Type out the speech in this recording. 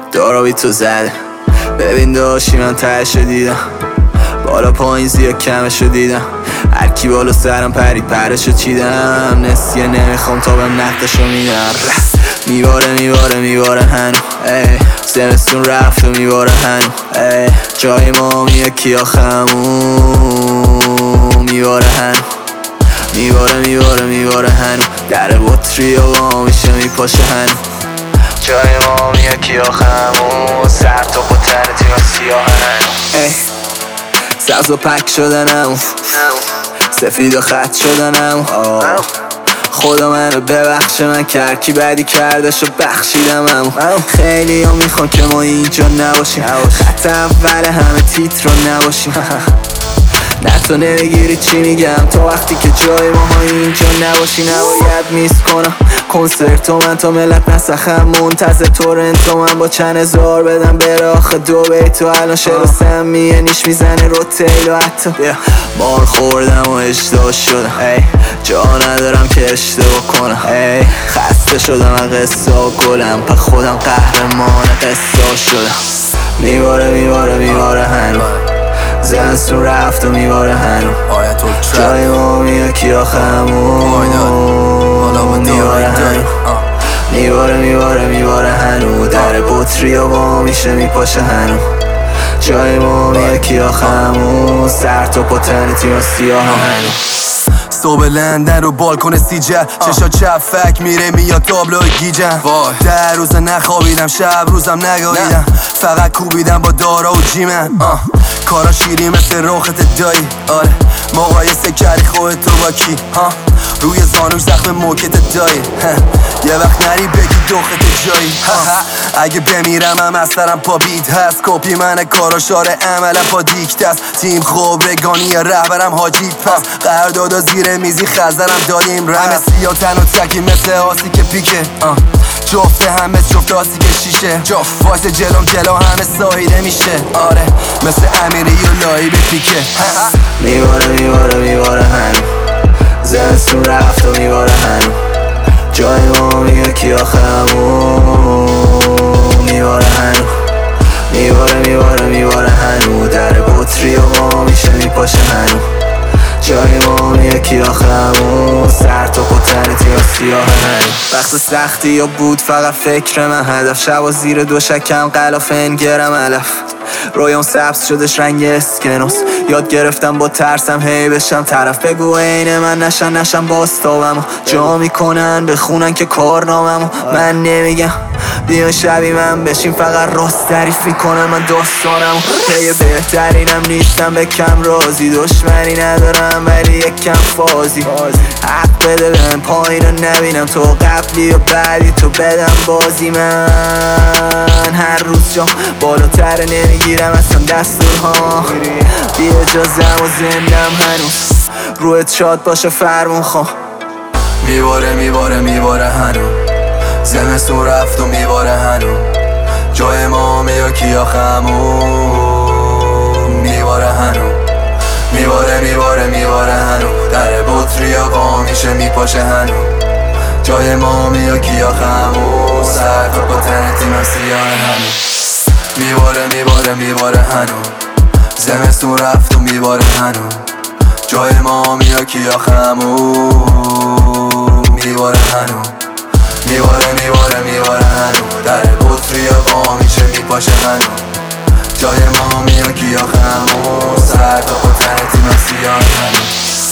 دارا بی تو زده. ببین داشتی من تهشو دیدم، بالا پایین زیاد کمشو دیدم. هرکی بالا سرم پرید پرشو چیدم. نسیه نمیخوام تا بهم نقدشو میدم. میباره هنو زمستون رفت و میباره هنو جای ما یکی آخمون. میباره هنو میباره هنو در بطری و با میشه میپاشه هنو جای ما یکی آخمون. سر تا پتن تیم سیاه هنو سبز و پک شدنم، سفید و خط شدنم. خدا منو ببخشه، من کرکی بدی کردش و بخشیدم. خیلی ها میخوان که ما اینجا نباشیم، خط اول همه تیتر رو نباشیم. نه تو نمیگیری چی میگم، تا وقتی که جای ما اینجا نباشی. نباید میس کنم کنسرت و من تا ملت نسخم منتظر تورنتو. من با چند هزار بدم بره آخه دو بیتو. الان شراسم نیش میزنه رو تیل و حتی مار خوردم و اشتباه شدم. جا ندارم که اشتباه کنم. خسته شدم از قصه و گلم، پا خودم قهرمان قصه شدم. میباره هنو زمستون رفت و میباره هنو جای ما یکی آخمون. میباره هنو در بطری و با میشه میپاشه هنو جای ما یکی آخمون. سر تا پتن تیم سیاه هنو صبح لندن رو بالکن سیجل، چشا چفک میره میاد تابلوی گیجم. در روز نخوابیدم، شب روزم نگاهیدم، فقط کوبیدم با دارا و جیمن. کارا شیری مثل روخت دایی، آره مقایسه کردی خودتو با کی؟ روی زانوش زخم موکت دایی، یه وقت نری بگی دوخت جایی. اگه بمیرم هم از سرم پا بیت هست، کپی من کارا شاره عملم پا دیکت است. تیم خوب رگانی رهبرم حاجی پس، قراردادا زیر میزی خزرم داریم رم. همه سیا تن و تکی مثل آسی که پیکه، جفته همه جفت آسی که شیشه. وایس جلوم جلو همه سایده میشه، آره مثل امیری و لایی به پیکه. میباره هنو زمستون رفت و میباره هنو جای ما یکی آخمون. میباره هنو میباره هنو در بطری و با میشه میپاشه هنو جای ما یکی آخمون. سر تا پتن تیم سیاه هنو وقت سختی یا بود فقط فکر من هدف. شب و زیر دو شکم قلاف انگرم علف. رویام سبز شدش رنگ اسکنوس، یاد گرفتم با ترسم هی بشم طرف. بگو عین من نشن باستابمو جا میکنن بخونن که کارناممو. من نمیگم بیان شبی من بشین فقط راست تعریف میکنن من داستانمو. پی بهترینم نیستم به کم رازی، دشمنی ندارم ولی یک کم فازی. حق بده بهم پایین رو نبینم، تو قبلی و بعدی تو بدم بازی. من هر روز جام بالاتر نمیگیرم اصلا دستورها، بی اجازم و زندم هنوز رویت شاد باشه فرمون خواه. میباره هنو زمستون رفت و میباره هنو جای ما یکی آخمون. میباره هنو میباره هنو در بطری و با میشه میپاشه هنو جای ما یکی آخمون. سر تا پتن تیم سیاه هنو میباره هنو زمستون رفت و میباره هنو جای ما یکی آخمون. میباره هنو هنو در بطری و با میشه میپاشه هنو جای ما یکی آخمون. سر تا پتن تیم سیاه هنو